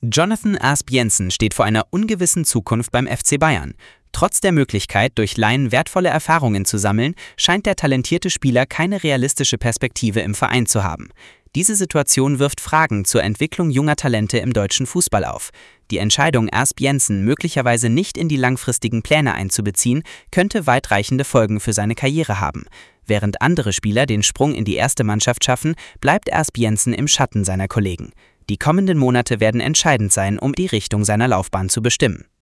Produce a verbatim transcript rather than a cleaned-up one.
Jonathan Asp Jensen steht vor einer ungewissen Zukunft beim F C Bayern. Trotz der Möglichkeit, durch Leihen wertvolle Erfahrungen zu sammeln, scheint der talentierte Spieler keine realistische Perspektive im Verein zu haben. Diese Situation wirft Fragen zur Entwicklung junger Talente im deutschen Fußball auf. Die Entscheidung, Asp Jensen möglicherweise nicht in die langfristigen Pläne einzubeziehen, könnte weitreichende Folgen für seine Karriere haben. Während andere Spieler den Sprung in die erste Mannschaft schaffen, bleibt Asp Jensen im Schatten seiner Kollegen. Die kommenden Monate werden entscheidend sein, um die Richtung seiner Laufbahn zu bestimmen.